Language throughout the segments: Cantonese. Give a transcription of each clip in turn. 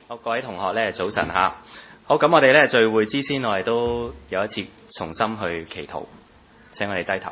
好，各位同學咧，早晨嚇。好，咁我哋咧聚會之先，我哋都有一次重新去祈禱。請我哋低頭。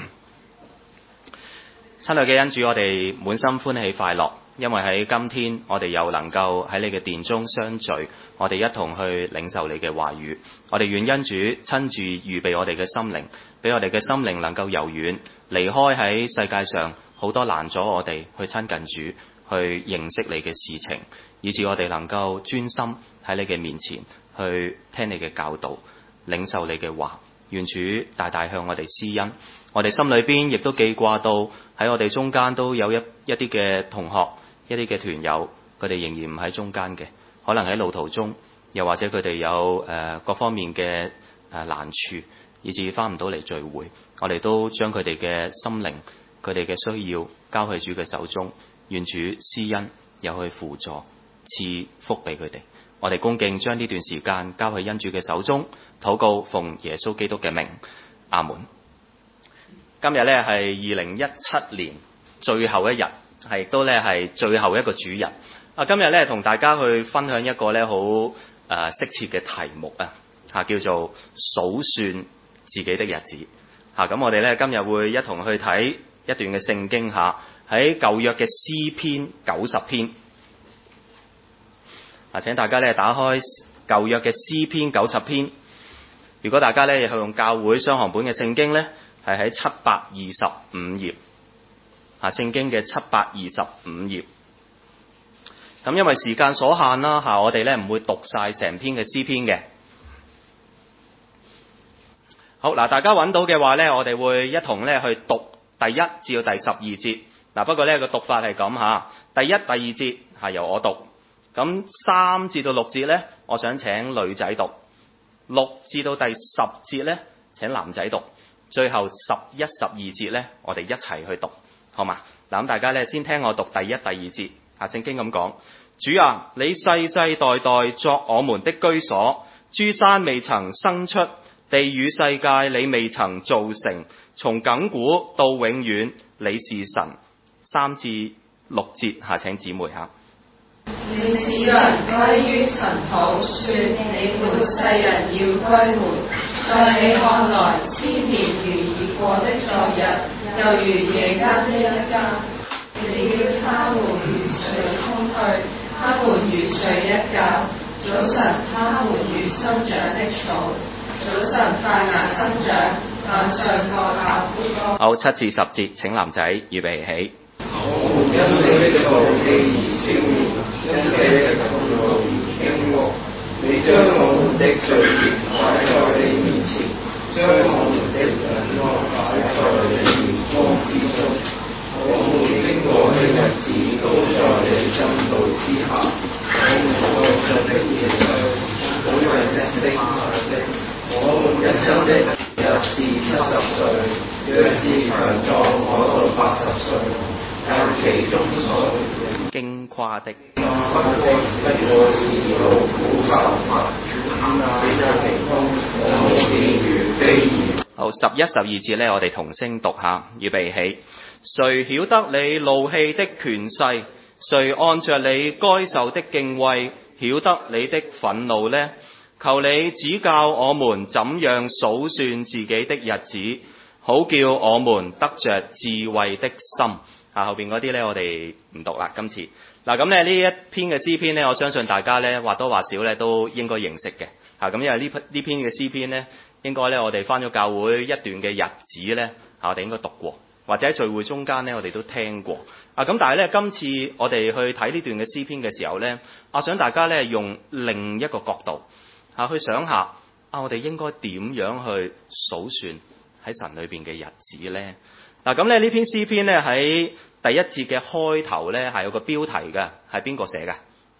親愛嘅恩主，我哋滿心歡喜快樂，因為喺今天我哋又能夠喺你嘅殿中相聚，我哋一同去領受你嘅話語。我哋願恩主親自預備我哋嘅心靈，俾我哋嘅心靈能夠柔軟，離開喺世界上好多攔阻我哋去親近主，去認識你嘅事情，以致我哋能夠專心喺你嘅面前去聽你嘅教導，領受你嘅話。願主大大向我哋施恩。我哋心裏邊亦都記掛到喺我哋中間都有一啲嘅同學，一啲嘅團友，佢哋仍然唔喺中間嘅，可能喺路途中，又或者佢哋有各方面嘅難處，以致翻唔到嚟聚會。我哋都將佢哋嘅心靈，佢哋嘅需要交喺主嘅手中，願主施恩，又去輔助賜福俾佢哋。我哋恭敬將呢段時間交喺恩主嘅手中，禱告奉耶穌基督嘅名，阿門。今日咧係2017年最後一日，係亦都咧係最後一個主日。今日咧同大家去分享一個咧好適切嘅題目叫做數算自己的日子。咁我哋咧今日會一同去睇一段嘅聖經喺舊約嘅詩篇90篇。請大家咧打開舊約嘅詩篇90篇。如果大家咧係用教會雙行本嘅聖經咧，係喺725頁。聖經嘅725頁。咁因為時間所限啦，我哋咧唔會讀晒成篇嘅詩篇嘅。好嗱，大家揾到嘅話咧，我哋會一同咧去讀第1至到第12節。不過咧個讀法係咁第1、第2節係由我讀。咁3至到6節咧，我想請女仔讀；6至到第10節咧，請男仔讀；最後11、12節咧，我哋一齊去讀，好嘛？嗱，咁大家咧先聽我讀第1、第2節。聖經咁講：主啊，你世世代代作我們的居所，諸山未曾生出，地與世界你未曾造成，從亙古到永遠，你是神。3至6節請姊妹你使人歸於塵土，說你們世人要歸回。在你看來，千年如已過的昨日，又如夜間的一更。你叫他們如睡空去，他們如睡一覺。早晨，他們如生長的草，早晨發芽生長，晚上各效枯乾。 好，7至10節，請男仔預備起。 因你的道既已消滅，因你的憤怒而驚惶，你將我們的罪孽擺在你面前，將我們的隱惡擺在你面光之中。我們經過的日子都在你真道之下，我們過盡的夜歲，每日一聲嘆息。我們一生的日是70歲，若是強壯，可到80歲。但其中所經誇的， 不過是勞苦愁煩，世界晴空，我們便如飛燕。 好，11、12節咧，我哋同聲讀下，預備起。誰曉得你怒氣的權勢？誰按着你該受的敬畏，曉得你的憤怒呢？求你指教我們怎樣數算自己的日子，好叫我們得着智慧的心。後邊嗰啲咧，我哋唔讀啦。今次咁咧呢一篇嘅詩篇咧，我相信大家咧或多或少咧都應該認識嘅。咁因為呢篇嘅詩篇咧，應該咧我哋返咗教會一段嘅日子咧，我哋應該讀過，或者喺聚會中間咧我哋都聽過。咁但係咧今次我哋去睇呢段嘅詩篇嘅時候咧，我想大家咧用另一個角度去想下我哋應該點樣去數算喺神裏邊嘅日子咧？咁咧呢篇詩篇咧喺第1節嘅開頭咧係有個標題嘅，係邊個寫嘅？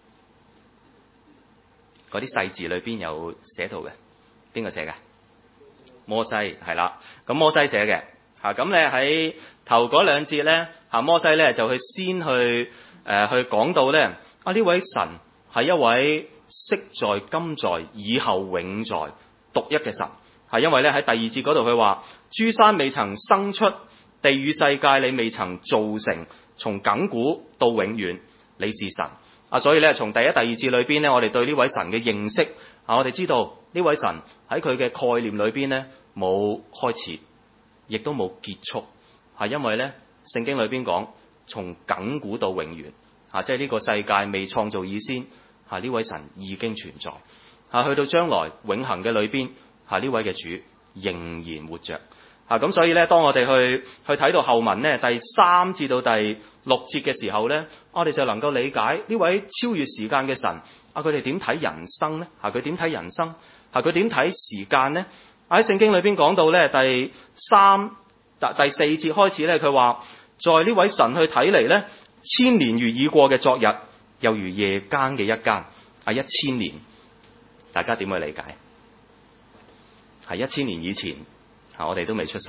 嗰啲細字裏邊有寫到嘅，邊個寫嘅？摩西，係啦，咁摩西寫嘅。咁咧喺頭嗰2節咧，摩西咧就去先去講到咧呢位神係一位昔在今在以後永在獨一嘅神。係因為咧喺第2節嗰度佢話諸山未曾生出，地與世界你未曾造成，從亙古到永遠，你是神。 所以咧從第一、第二節裏邊咧，我哋對呢位神嘅認識我哋知道呢位神喺佢嘅概念裏邊咧冇開始，亦都冇結束，因為咧聖經裏邊講從亙古到永遠即係呢個世界未創造以先呢位神已經存在去到將來永恆嘅裏邊呢位嘅主仍然活着咁所以咧，當我哋去睇到後文咧第3至到第6節嘅時候咧，我哋就能夠理解呢位超越時間嘅神佢哋點睇人生咧？佢點睇人生？佢點睇時間咧？喺聖經裏邊講到咧第4節開始咧，佢話在呢位神去睇嚟咧，千年如已過嘅昨日，又如夜間嘅一更1000年，大家點去理解？係1000年以前我哋都未出世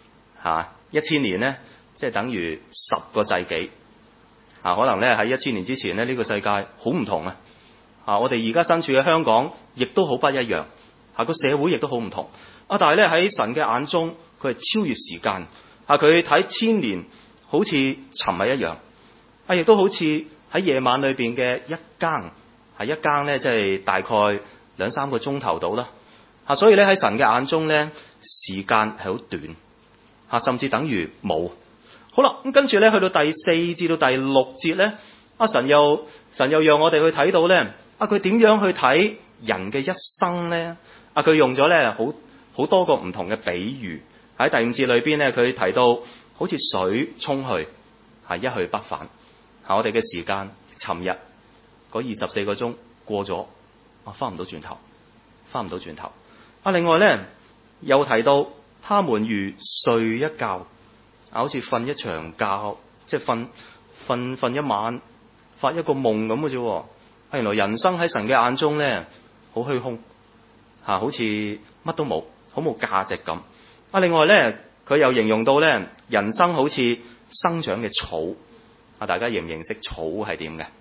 1000年咧，即係等於10個世紀可能咧喺1000年之前咧，呢個世界好唔同我哋而家身處嘅香港亦都好不一樣個社會亦都好唔同但係咧喺神嘅眼中，佢係超越時間佢睇1000年好似尋日一樣亦都好似喺夜晚裏邊嘅一更一更咧，即係大概2-3個鐘頭到啦所以咧喺神嘅眼中咧，時間係好短甚至等於冇。好啦，咁跟住咧去到第4至到第6節咧，神又讓我哋去睇到咧佢點樣去睇人嘅一生咧？佢用咗咧好多個唔同嘅比喻。喺第5節裏邊咧，佢提到好似水沖去一去不返我哋嘅時間，尋日嗰24個鐘過咗翻唔到轉頭，翻唔到轉頭另外咧又提到他們如睡一覺好似瞓一場覺，即係瞓一晚，發一個夢咁嘅啫原來人生喺神嘅眼中咧好虛空好似乜都冇，好冇價值咁另外咧佢又形容到咧人生好似生長嘅草大家認唔認識草係點嘅？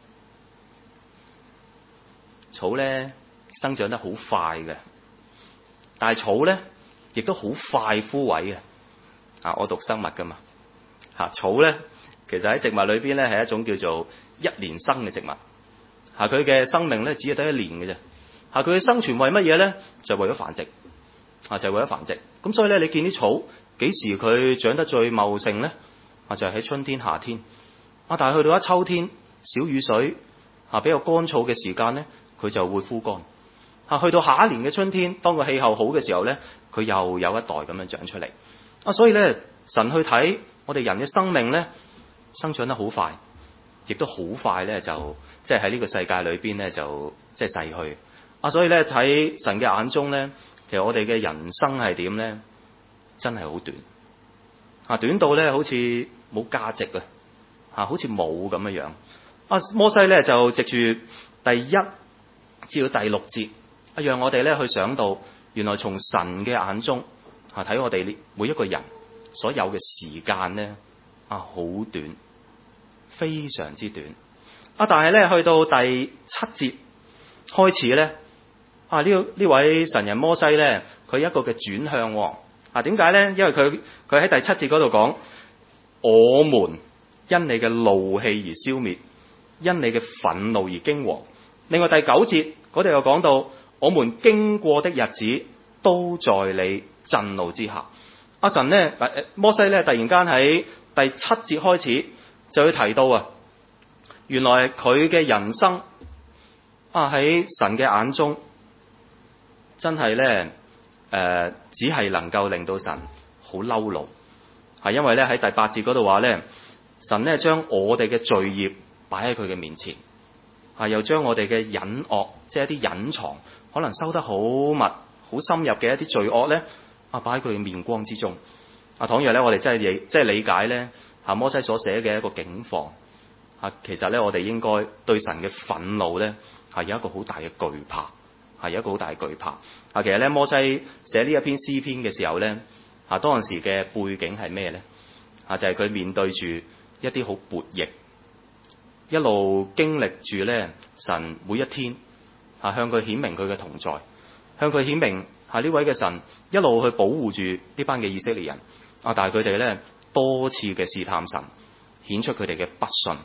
草咧生長得好快嘅，但係草咧亦都好快枯萎嘅我讀生物噶嘛草咧其實喺植物裏邊咧係一種叫做1年生嘅植物佢嘅生命咧只係得1年嘅啫佢嘅生存為乜嘢咧？就係為咗繁殖就係為咗繁殖。咁所以咧你見啲草幾時佢長得最茂盛咧？就係喺春天夏天但係去到一秋天少雨水比較乾燥嘅時間咧，佢就會枯乾去到下一年嘅春天，當個氣候好嘅時候咧，佢又有一代咁樣長出嚟所以咧神去睇我哋人嘅生命咧，生長得好快，亦都好快咧就即係喺呢個世界裏邊咧就即係逝去所以咧睇神嘅眼中咧，其實我哋嘅人生係點咧？真係好短短到咧好似冇價值好似冇咁樣樣摩西咧就藉住第1至到第6節讓我哋咧去想到原來從神嘅眼中睇我哋每一個人所有嘅時間咧好短，非常之短但係咧去到第7節開始咧呢位神人摩西咧，佢一個嘅轉向點解咧？因為佢喺第7節嗰度講，我們因你嘅怒氣而消滅，因你嘅憤怒而驚惶。另外第9節嗰度又講到，我們經過的日子都在你震怒之下。神咧摩西咧突然間喺第7節開始就去提到原來佢嘅人生喺神嘅眼中真係咧只係能夠令到神好嬲怒因為咧喺第8節嗰度話咧，神咧將我哋嘅罪孽擺喺佢嘅面前又將我哋嘅隱惡，即係一啲隱藏可能收得好密好深入嘅一啲罪惡咧擺喺佢嘅面光之中倘若咧我哋真係理解咧摩西所寫嘅一個境況其實咧我哋應該對神嘅憤怒咧有一個好大嘅懼怕有一個好大嘅懼怕其實咧摩西寫呢一篇詩篇嘅時候咧當時嘅背景係咩咧就係佢面對住一啲好悖逆，一路經歷住咧神每一天向佢顯明佢嘅同在，向佢顯明呢位嘅神一路去保護住呢班嘅以色列人但係佢哋咧多次嘅試探神，顯出佢哋嘅不信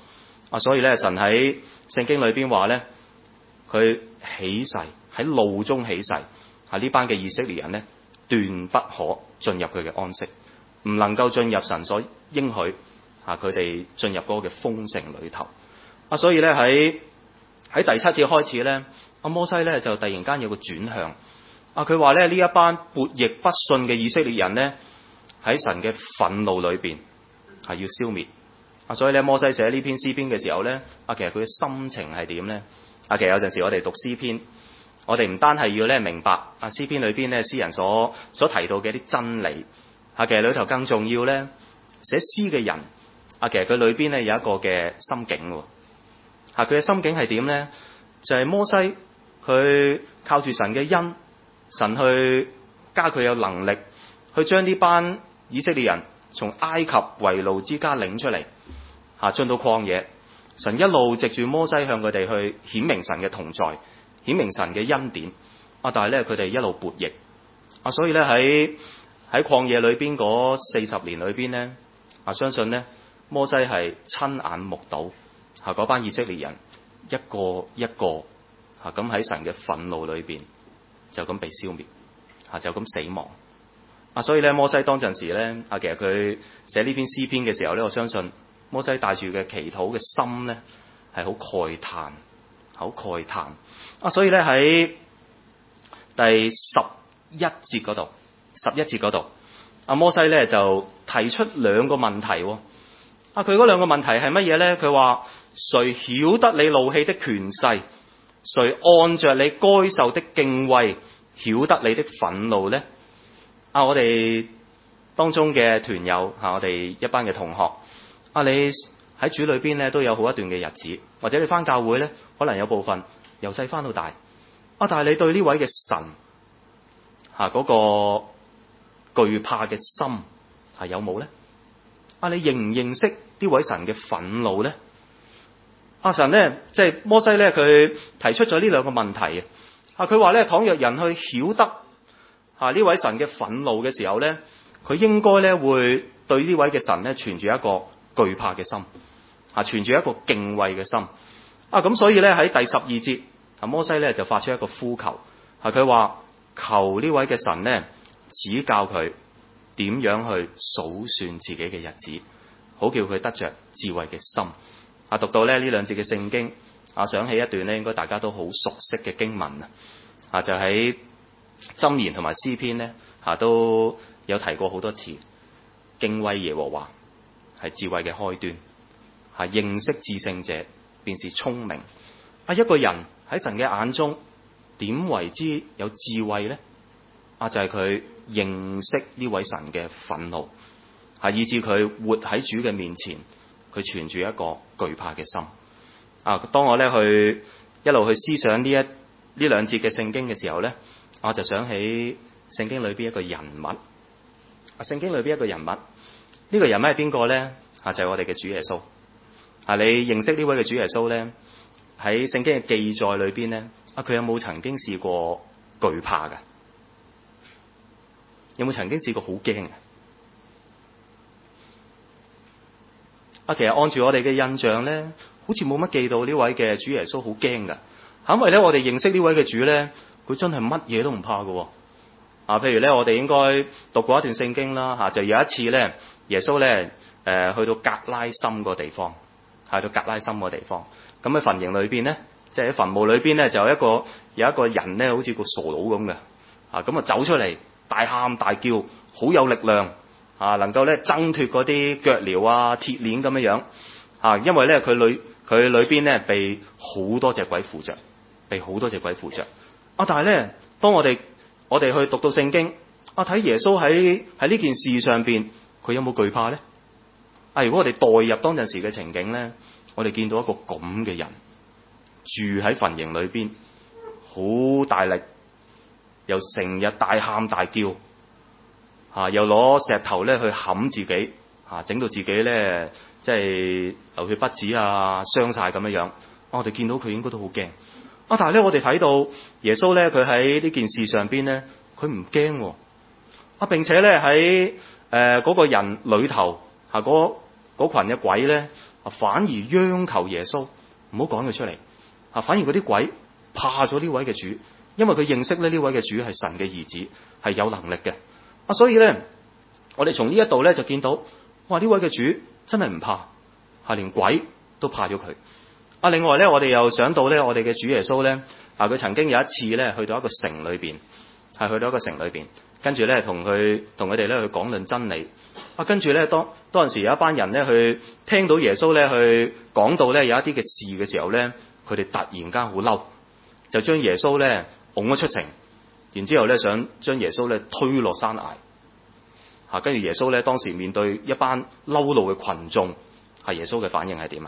所以咧神喺聖經裏邊話咧，佢起誓喺怒中起誓，呢班嘅以色列人咧斷不可進入佢嘅安息，唔能夠進入神所應許佢哋進入嗰個嘅豐盛裏頭。所以咧喺第7節開始咧，摩西咧就突然間有個轉向。佢話咧呢一班悖逆不信嘅以色列人咧喺神嘅憤怒裏邊係要消滅。所以咧摩西寫呢篇詩篇嘅時候咧，其實佢嘅心情係點咧？其實有陣時我哋讀詩篇，我哋唔單係要咧明白詩篇裏邊咧詩人所提到嘅一啲真理，其實裏頭更重要咧寫詩嘅人，其實佢裏邊咧有一個嘅心境喎。佢嘅心境係點咧？就係摩西佢靠住神嘅恩，神去加佢有能力去將呢班以色列人從埃及為奴之家領出嚟，進到曠野。神一路藉住摩西向佢哋去顯明神嘅同在，顯明神嘅恩典。但係咧佢哋一路悖逆。所以咧喺曠野裏邊嗰40年裏邊咧，相信咧摩西係親眼目睹嗰班以色列人一個一個咁喺神嘅憤怒裏邊就咁被消滅，就咁死亡。所以咧摩西當陣時咧，其實佢寫呢篇詩篇嘅時候咧，我相信摩西帶住嘅祈禱嘅心咧係好慨嘆，好慨嘆。所以咧喺第11節嗰度，摩西咧就提出2個問題。佢嗰2個問題係乜嘢咧？佢話誰曉得你怒氣的權勢？誰按着你該受的敬畏曉得你的憤怒呢？我哋當中嘅團友，我哋一班嘅同學，你喺主裏邊咧都有好一段嘅日子，或者你翻教會咧，可能有部分由細翻到大。但係你對呢位嘅神嗰個懼怕嘅心有冇咧？你認唔認識呢位神嘅憤怒咧？神咧即係摩西咧，佢提出咗呢2個問題。佢話咧，倘若人去曉得呢位神嘅憤怒嘅時候咧，佢應該咧會對呢位嘅神咧存住一個懼怕嘅心，存住一個敬畏嘅心。咁所以咧喺第12節，摩西咧就發出一個呼求，佢話求呢位嘅神咧指教佢點樣去數算自己嘅日子，好叫佢得着智慧嘅心。讀到咧呢2節嘅聖經，想起一段咧應該大家都好熟悉嘅經文就喺箴言同埋詩篇咧都有提過好多次。敬畏耶和華係智慧嘅開端，認識至聖者便是聰明。一個人喺神嘅眼中點為之有智慧呢？就係佢認識呢位神嘅憤怒，以致佢活喺主嘅面前，佢存住一個懼怕嘅心。當我咧一路去思想呢2節嘅聖經嘅時候咧，我就想起聖經裏邊一個人物。聖經裏邊一個人物，呢個人物係邊個咧？就係我哋嘅主耶穌。你認識呢位嘅主耶穌咧？喺聖經嘅記載裏邊咧，佢有冇曾經試過懼怕㗎？有冇曾經試過好驚嘅？其實按住我哋嘅印象咧，好似冇乜記到呢位嘅主耶穌好驚㗎。因為咧我哋認識呢位嘅主咧，佢真係乜嘢都唔怕㗎。譬如咧我哋應該讀過一段聖經啦，就有一次咧耶穌咧去到格拉森個地方，咁喺墳塋裏邊咧，即係喺墳墓裏邊咧，就有一個人咧，好似個傻佬咁嘅，咁走出嚟大喊大叫，好有力量，能夠咧掙脫嗰啲腳鐐鐵鏈咁樣樣，因為咧佢裏邊咧被好多隻鬼附着，但係咧當我哋去讀到聖經，睇耶穌喺呢件事上邊，佢有冇懼怕咧？如果我哋代入當陣時嘅情景咧，我哋見到一個咁嘅人住喺墳塋裏邊，好大力，又成日大喊大叫，又攞石頭咧去冚自己，整到自己咧即係流血不止傷晒咁樣樣。我哋見到佢應該都好驚。但係咧我哋睇到耶穌咧，佢喺呢件事上邊咧，佢唔驚。並且咧喺嗰個人裏頭嗰群嘅鬼咧， 反而央求耶穌唔好趕佢出嚟，反而嗰啲鬼怕咗呢位嘅主，因為佢認識咧呢位嘅主係神嘅兒子，係有能力嘅。所以咧，我哋從呢一度咧就見到，哇！呢位嘅主真係唔怕，連鬼都怕咗佢。另外咧，我哋又想到咧，我哋嘅主耶穌咧，佢曾經有一次咧去到一個城裏邊，跟住咧同佢哋咧去講論真理。跟住咧當陣時有一班人咧去聽到耶穌咧去講到咧有一啲嘅事嘅時候咧，佢哋突然間好嬲，就將耶穌咧拱咗出城，然之後咧想將耶穌咧推落山崖。跟住耶穌咧當時面對一班嬲怒嘅群眾，耶穌嘅反應係點啊？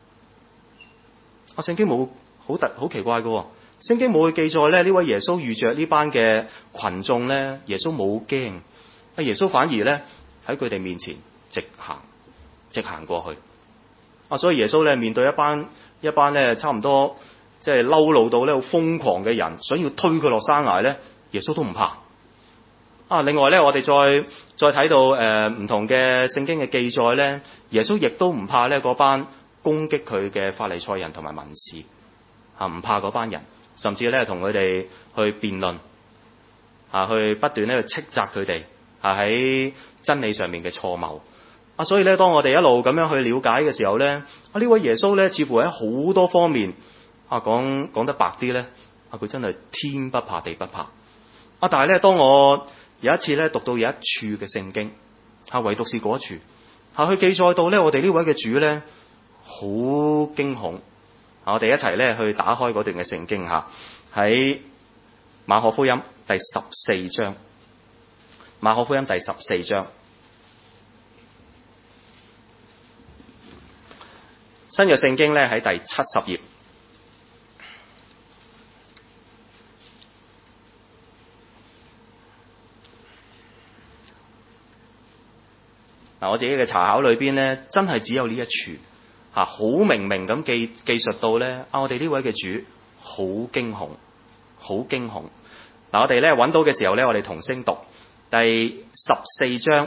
聖經冇好奇怪嘅，聖經冇去記載咧呢位耶穌遇着呢班嘅群眾咧，耶穌冇驚，耶穌反而咧喺佢哋面前直行過去。所以耶穌咧面對一班咧差唔多即係嬲怒到咧好瘋狂嘅人，想要推佢落山崖咧，耶穌都唔怕。另外咧，我哋再睇到唔同嘅聖經嘅記載咧，耶穌亦都唔怕咧嗰班攻擊佢嘅法利賽人同埋文士，唔怕嗰班人，甚至咧同佢哋去辯論，去不斷咧去斥責佢哋喺真理上面嘅錯謬。所以咧，當我哋一路咁樣去了解嘅時候咧，呢位耶穌咧似乎喺好多方面講得白啲咧，佢真係天不怕地不怕。但係咧，當我有一次咧讀到有一處嘅聖經，唯獨是嗰一處，去記載到咧我哋呢位嘅主咧好驚恐。我哋一齊咧去打開嗰段嘅聖經喺馬可福音第14章。馬可福音第14章，新約聖經咧喺第70頁。我自己嘅查考裏邊咧，真係只有呢一處好明明咁記述到咧，我哋呢位嘅主好驚恐，好驚恐。我哋咧揾到嘅時候咧，我哋同聲讀第14章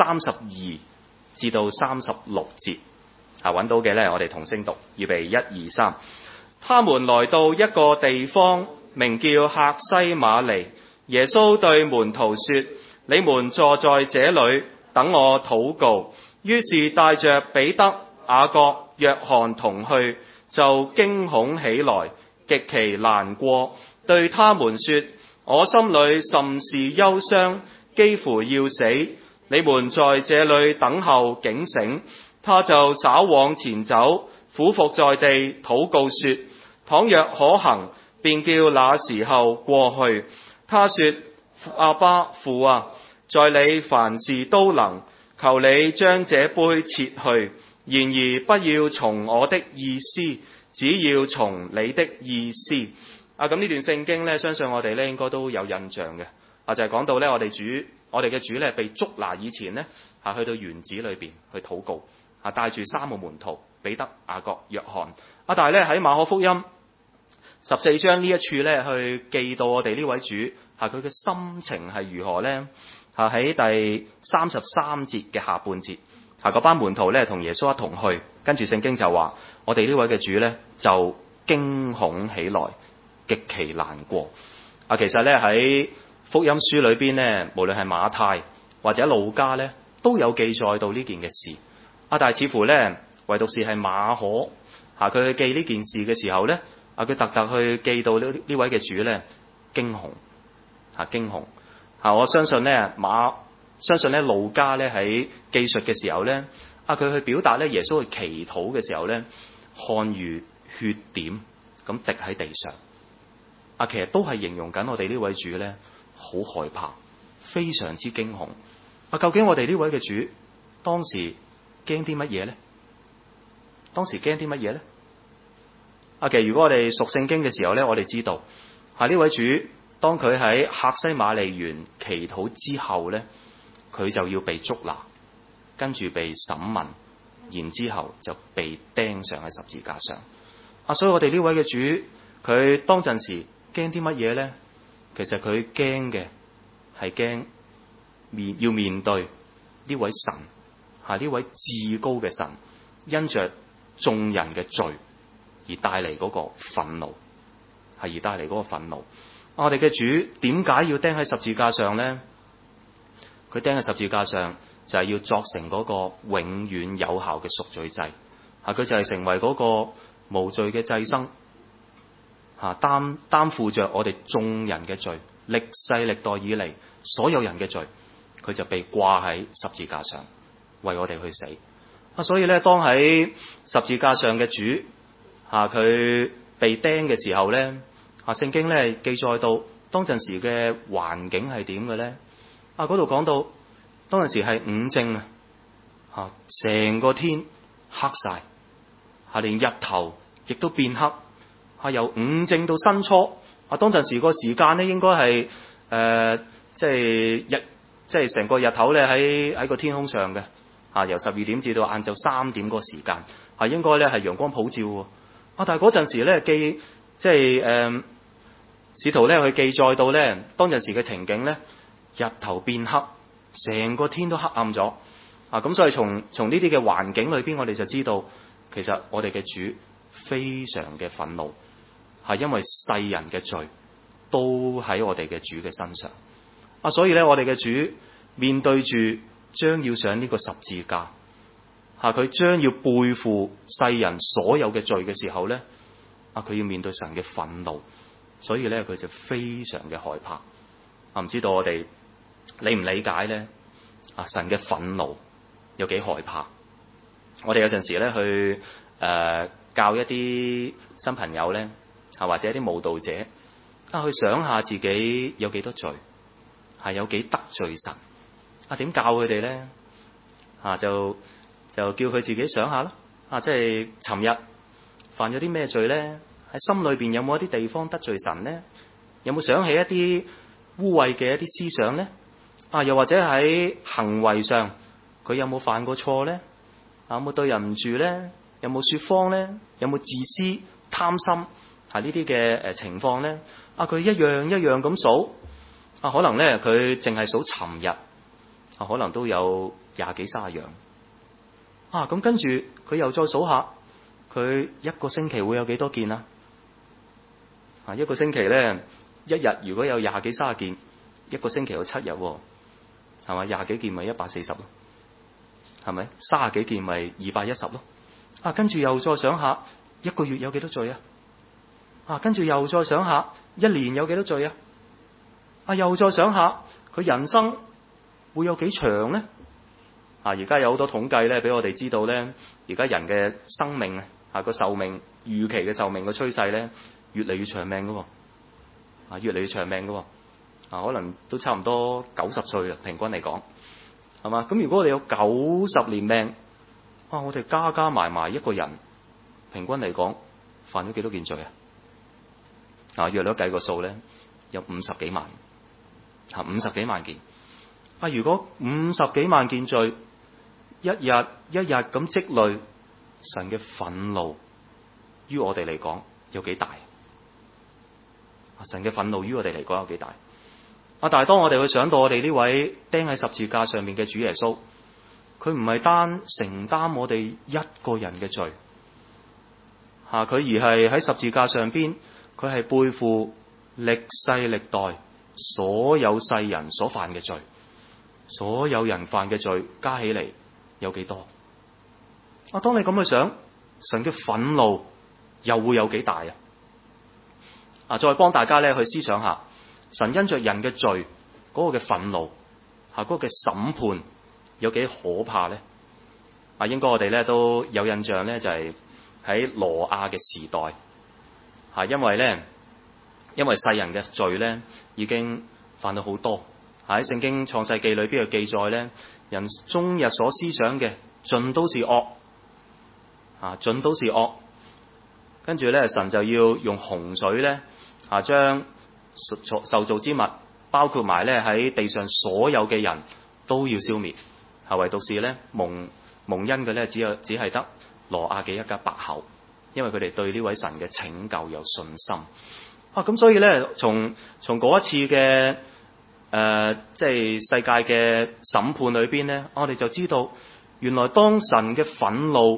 32至到36節。揾到嘅咧，我哋同聲讀，預備1、2、3。他們來到一個地方，名叫客西馬尼。耶穌對門徒說：你們坐在這裏，等我禱告。於是帶着彼得、雅各、約翰同去，就驚恐起來，極其難過，對他們說：我心裏甚是憂傷，幾乎要死。你們在這裏等候警醒。他就稍往前走，俯伏在地禱告說：倘若可行，便叫那時候過去。他說：阿爸父啊，在你凡事都能，求你將這杯撤去，然而不要從我的意思，只要從你的意思。咁呢段聖經咧，相信我哋咧應該都有印象嘅。就係講到咧我哋嘅主咧被捉拿以前咧，去到園子裏邊去禱告，帶住3個門徒彼得、雅各、約翰。但係咧喺馬可福音14章呢一處咧，去記到我哋呢位主佢嘅心情係如何咧？喺第33節嘅下半節，嗰班門徒咧同耶穌一同去，跟住聖經就話我哋呢位嘅主咧就驚恐起來，極其難過。其實咧喺福音書裏邊咧，無論係馬太或者路加咧，都有記載到呢件嘅事。但係似乎咧，唯獨是係馬可佢去記呢件事嘅時候咧，佢特去記到呢位嘅主咧驚恐，驚恐。我相信咧路加咧喺記述嘅時候咧，佢去表達咧耶穌去祈禱嘅時候咧，汗如血點咁滴喺地上。其實都係形容緊我哋呢位主咧好害怕，非常之驚恐。究竟我哋呢位嘅主當時驚啲乜嘢咧？其實如果我哋熟聖經嘅時候咧，我哋知道呢位主當佢喺客西馬尼園祈禱之後咧，佢就要被捉拿，跟住被審問，然之後就被釘上喺十字架上。所以我哋呢位嘅主，佢當陣時驚啲乜嘢咧？其實佢驚嘅係驚要面對呢位神，呢位至高嘅神，因着眾人嘅罪而帶嚟嗰個憤怒，係而帶嚟嗰個憤怒。我哋嘅主點解要釘喺十字架上呢？佢釘喺十字架上就係要作成嗰個永遠有效嘅贖罪祭，佢就係成為嗰個無罪嘅祭牲，擔負着我哋眾人嘅罪，歷世歷代以嚟所有人嘅罪，佢就被掛喺十字架上，為我哋去死。所以咧，當喺十字架上嘅主佢被釘嘅時候咧，聖經咧記載到當陣時嘅環境係點嘅咧？嗰度講到當陣時係午正啊，成個天黑晒，連日頭亦都變黑，由午正到申初，當陣時個時間咧應該係即係成個日頭咧喺個天空上嘅，由12點至到晏晝3點個時間，應該咧係陽光普照喎。但係嗰陣時咧使徒咧去記載到咧當陣時嘅情景咧，日頭變黑，成個天都黑暗咗。咁所以從呢啲嘅環境裏邊，我哋就知道其實我哋嘅主非常嘅憤怒，係因為世人嘅罪都喺我哋嘅主嘅身上。所以咧我哋嘅主面對住將要上呢個十字架，佢將要背負世人所有嘅罪嘅時候咧，佢要面對神嘅憤怒，所以咧佢就非常嘅害怕。唔知道我哋理唔理解咧？神嘅憤怒有幾害怕？我哋有陣時咧去教一啲新朋友咧，或者一啲舞蹈者去想下自己有幾多罪，係有幾得罪神。點教佢哋咧？就叫佢自己想下啦。即係尋日犯咗啲咩罪咧？喺心裏邊有冇一啲地方得罪神咧？有冇想起一啲污穢嘅一啲思想咧？又或者喺行為上佢有冇犯過錯咧？有冇對人唔住咧？有冇說謊咧？有冇自私貪心呢啲嘅情況咧？佢一樣一樣咁數。可能咧佢淨係數尋日，可能都有20幾30樣。咁跟住佢又再數下，佢一個星期會有幾多件啊？一個星期咧，一日如果有20幾30件，一個星期有7日，係咪20幾件咪140咯？係咪30幾件咪210咯？跟住又再想下，一個月有幾多罪啊？跟住又再想下，一年有幾多罪啊？又再想下，佢人生會有幾長咧？而家有好多統計咧，俾我哋知道咧，而家人嘅生命個壽命預期嘅壽命嘅趨勢咧，越嚟越長命噶喎，越嚟越長命噶喎，可能都差唔多90歲啦，平均嚟講，係嘛？咁如果我哋有90年命，我哋加埋一個人，平均嚟講犯咗幾多件罪約略計個數咧，有50幾萬，50幾萬件。如果50幾萬件罪，一日咁積累，神嘅憤怒於我哋嚟講有幾大？神嘅憤怒於我哋嚟講有幾大？但係當我哋去想到我哋呢位釘喺十字架上面嘅主耶穌，佢唔係單承擔我哋一個人嘅罪，佢而係喺十字架上邊，佢係背負歷世歷代所有世人所犯嘅罪，所有人犯嘅罪加起嚟有幾多？當你咁去想，神嘅憤怒又會有幾大再幫大家咧去思想下，神因着人嘅罪嗰個嘅憤怒，嗰個嘅審判有幾可怕咧？應該我哋咧都有印象咧，就係喺挪亞嘅時代，因為世人嘅罪咧已經犯到好多。喺聖經創世記裏邊嘅記載咧，人終日所思想嘅盡都是惡，盡都是惡。跟住咧，神就要用洪水咧，將受造之物，包括埋咧喺地上所有嘅人都要消滅。唯獨是咧蒙恩嘅咧，只係得挪亞嘅一家8口，因為佢哋對呢位神嘅拯救有信心。咁所以咧，從嗰一次嘅即係世界嘅審判裏邊咧，我哋就知道原來當神嘅憤怒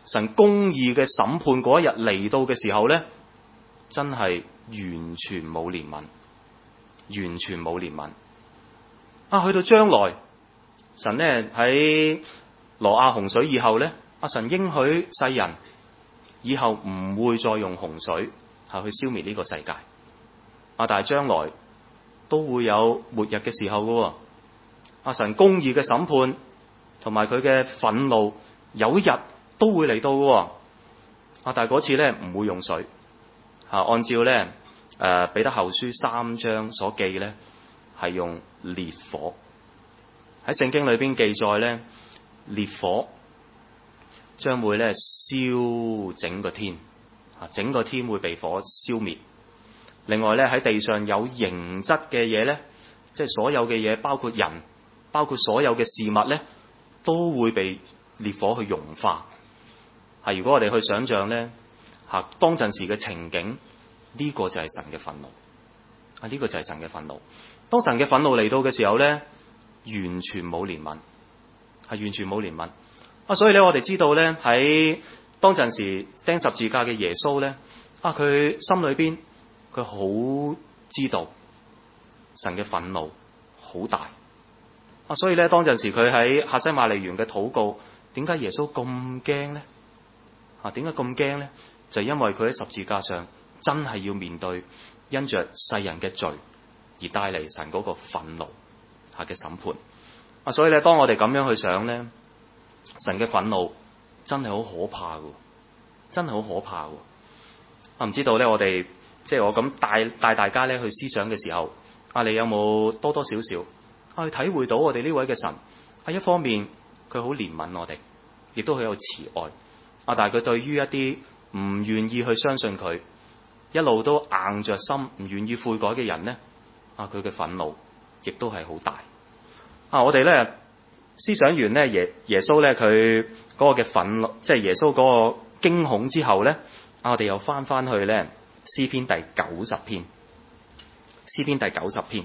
神公義嘅審判嗰一日嚟到嘅時候呢，真係完全冇憐憫，完全冇憐憫。去到將來，神呢喺挪亞洪水以後呢，神應許世人以後唔會再用洪水去消滅呢個世界。但係將來都會有末日嘅時候嘅喎。神公義嘅審判同埋佢嘅憤怒有一日都會嚟到嘅喎。但係嗰次呢唔會用水。按照呢彼得後書3章所記呢，係用烈火。喺聖經裏邊記載呢，烈火將會呢燒整個天，整個天會被火消滅。另外咧，喺地上有形質嘅嘢咧，即係所有嘅嘢，包括人，包括所有嘅事物咧，都會被烈火去融化。如果我哋去想像咧，當陣時嘅情景，呢個就係神嘅憤怒。呢個就係神嘅憤怒。當神嘅憤怒嚟到嘅時候咧，完全冇憐憫，係完全冇憐憫。所以咧，我哋知道咧，喺當陣時釘十字架嘅耶穌咧，佢心裏邊，佢好知道神嘅憤怒好大。所以咧，當陣時佢喺客西馬尼園嘅禱告，點解耶穌咁驚呢？點解咁驚呢？就因為佢喺十字架上真係要面對因着世人嘅罪而帶嚟神嗰個憤怒嘅審判。所以咧，當我哋咁樣去想呢，神嘅憤怒真係好可怕嘅，真係好可怕嘅。唔知道咧，我哋即係我咁帶大家咧去思想嘅時候，你有冇多多少少去體會到我哋呢位嘅神？一方面佢好憐憫我哋，亦都好有慈愛。但係佢對於一啲唔願意去相信佢，一路都硬着心唔願意悔改嘅人呢，佢嘅憤怒亦都係好大。我哋咧思想完咧耶穌咧佢嗰個嘅憤怒，即係耶穌嗰個驚恐之後咧，我哋又翻去咧詩篇第90篇。詩篇第90篇，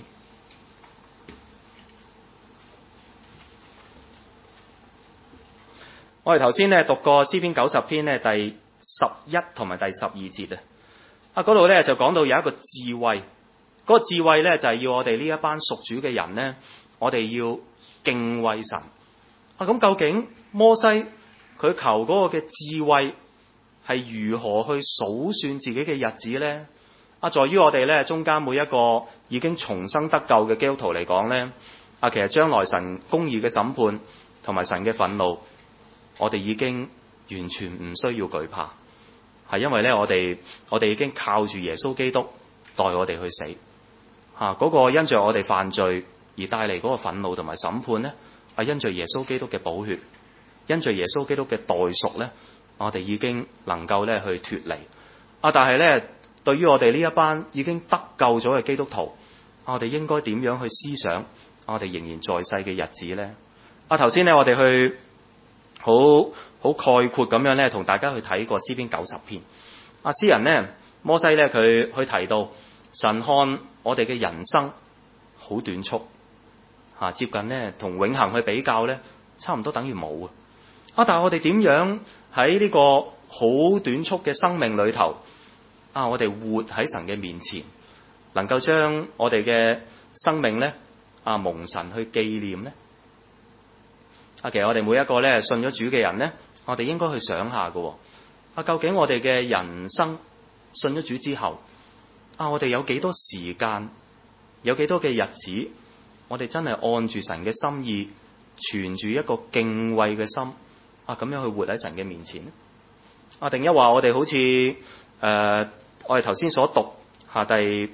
我哋頭先咧讀過詩篇90篇咧第11同埋第12節嗰度咧就講到有一個智慧，嗰個智慧咧就係要我哋呢一班屬主嘅人咧，我哋要敬畏神。咁究竟摩西佢求嗰個嘅智慧係如何去數算自己嘅日子咧？在於我哋咧中間每一個已經重生得救嘅基督徒嚟講咧，其實將來神公義嘅審判同埋神嘅憤怒，我哋已經完全唔需要懼怕，係因為咧我哋已經靠住耶穌基督代我哋去死。嗰個因着我哋犯罪而帶嚟嗰個憤怒同埋審判咧，因着耶穌基督嘅寶血，因着耶穌基督嘅代贖咧，我哋已經能夠咧去脫離。但係咧，對於我哋呢一班已經得救咗嘅基督徒，我哋應該點樣去思想我哋仍然在世嘅日子咧？頭先咧我哋去好概括咁樣咧同大家去睇過詩篇90篇。詩人咧摩西咧佢去提到神看我哋嘅人生好短促，接近咧同永恆去比較咧，差唔多等於冇但係我哋點樣喺呢個好短促嘅生命裏頭我哋活喺神嘅面前，能夠將我哋嘅生命咧蒙神去紀念咧？其實我哋每一個咧信咗主嘅人咧，我哋應該去想下嘅究竟我哋嘅人生信咗主之後我哋有幾多時間，有幾多嘅日子，我哋真係按住神嘅心意，存住一個敬畏嘅心咁樣去活喺神嘅面前咧？定一話我哋好似我哋頭先所讀第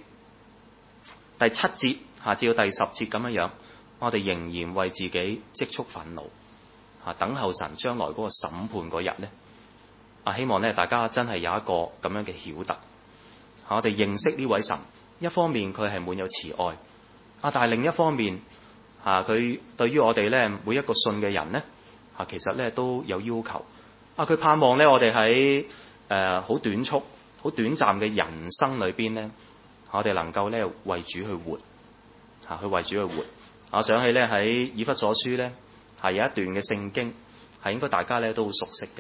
7節至到第10節咁樣，我哋仍然為自己積蓄憤怒等候神將來嗰個審判嗰日咧。希望咧大家真係有一個咁樣嘅曉得，我哋認識呢位神，一方面佢係滿有慈愛但係另一方面佢對於我哋咧每一個信嘅人咧其實咧都有要求佢盼望咧我哋喺好短促、好短暫嘅人生裏邊咧，我哋能夠咧為主去活去為主去活。我想起咧喺以弗所書咧有一段嘅聖經應該大家咧都好熟悉嘅。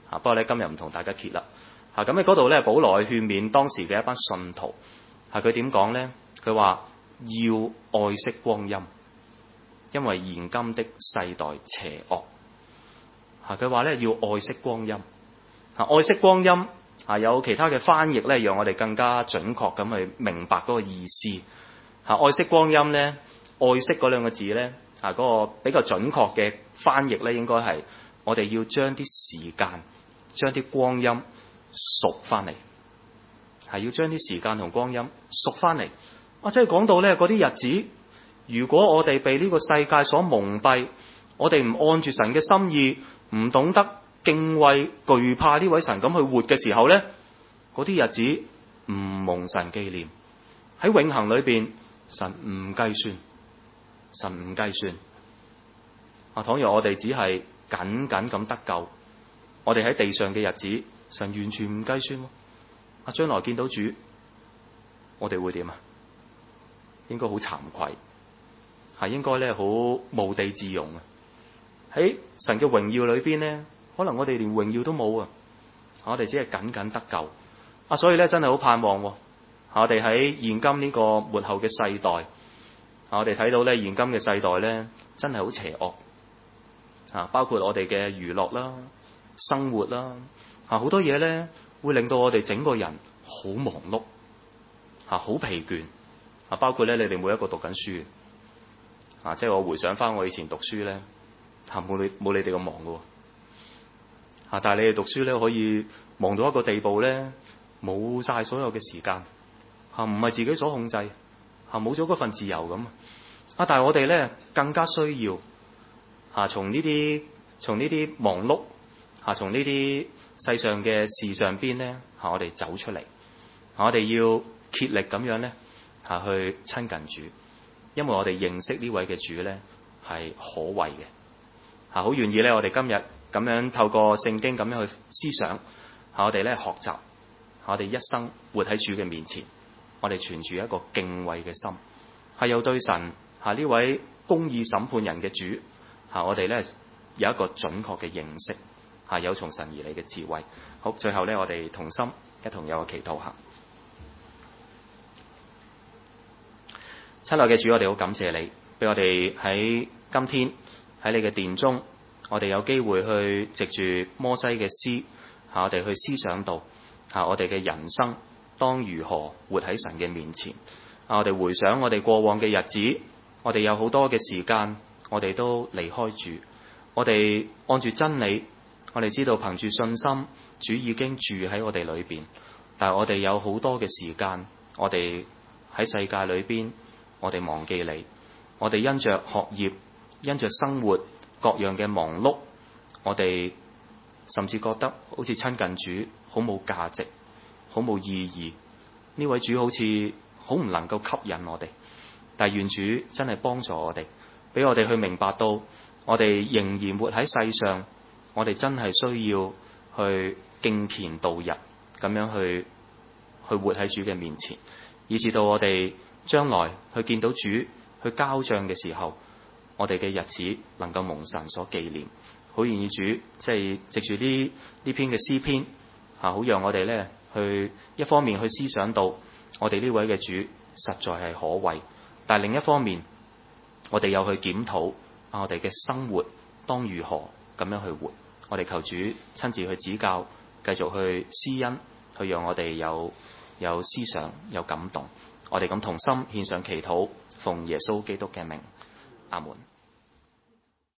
不過咧今日唔同大家揭啦。咁喺嗰度咧，保羅去勸勉當時嘅一班信徒。佢點講咧？佢話要愛惜光陰，因為現今的世代邪惡。佢話咧要愛惜光陰。愛惜光陰有其他嘅翻譯咧，讓我哋更加準確咁去明白嗰個意思。愛惜光陰咧，愛惜嗰兩個字咧，嗰個比較準確嘅翻譯咧，應該係我哋要將啲時間、將啲光陰贖翻嚟，係要將啲時間同光陰贖翻嚟。即係講到咧嗰啲日子，如果我哋被呢個世界所蒙蔽，我哋唔按住神嘅心意，唔懂得敬畏、懼怕呢位神咁去活嘅時候咧，嗰啲日子唔蒙神紀念，喺永恆裏邊，神唔計算，神唔計算。倘若我哋只係僅僅咁得救，我哋喺地上嘅日子，神完全唔計算。將來見到主，我哋會點啊？應該好慚愧，應該咧好無地自容啊！喺神嘅榮耀裏邊咧，可能我哋連榮耀都冇啊！我哋只係僅僅得救所以咧真係好盼望我哋喺現今呢個末後嘅世代，我哋睇到咧現今嘅世代咧真係好邪惡包括我哋嘅娛樂啦、生活啦好多嘢咧會令到我哋整個人好忙碌好疲倦包括咧你哋每一個讀緊書即係我回想翻我以前讀書咧冇你哋咁忙㗎但係你哋讀書咧可以忙到一個地步咧，冇晒所有嘅時間唔係自己所控制冇咗嗰份自由咁但係我哋咧更加需要從呢啲忙碌從呢啲世上嘅事上邊咧我哋走出嚟我哋要竭力咁樣咧去親近主，因為我哋認識呢位嘅主咧係可畏嘅好願意咧我哋今日咁樣透過聖經咁樣去思想我哋咧學習我哋一生活喺主嘅面前，我哋存住一個敬畏嘅心又對神呢位公義審判人嘅主我哋咧有一個準確嘅認識有從神而嚟嘅智慧。好，最後咧我哋同心一同有個祈禱。親愛嘅主，我哋好感謝你俾我哋喺今天喺你嘅殿中，我哋有機會去藉住摩西嘅詩我哋去思想到我哋嘅人生當如何活喺神嘅面前我哋回想我哋過往嘅日子，我哋有好多嘅時間我哋都離開主，我哋按住真理，我哋知道憑住信心主已經住喺我哋裏邊，但係我哋有好多嘅時間我哋喺世界裏邊我哋忘記你，我哋因着學業因着生活各樣嘅忙碌，我哋甚至覺得好似親近主好冇價值，好冇意義，呢位主好似好唔能夠吸引我哋。但願主真係幫助我哋，俾我哋去明白到我哋仍然活喺世上，我哋真係需要去敬虔度日咁樣去活喺主嘅面前，以至到我哋將來去見到主去交賬嘅時候，我哋嘅日子能夠蒙神所紀念。好願意主即係藉住呢篇嘅詩篇好讓我哋咧去一方面去思想到我哋呢位嘅主實在係可畏，但係另一方面我哋又去檢討我哋嘅生活當如何咁樣去活。我哋求主親自去指教，繼續去施恩，去讓我哋有思想有感動。我哋咁同心獻上祈禱，奉耶穌基督嘅名，阿門。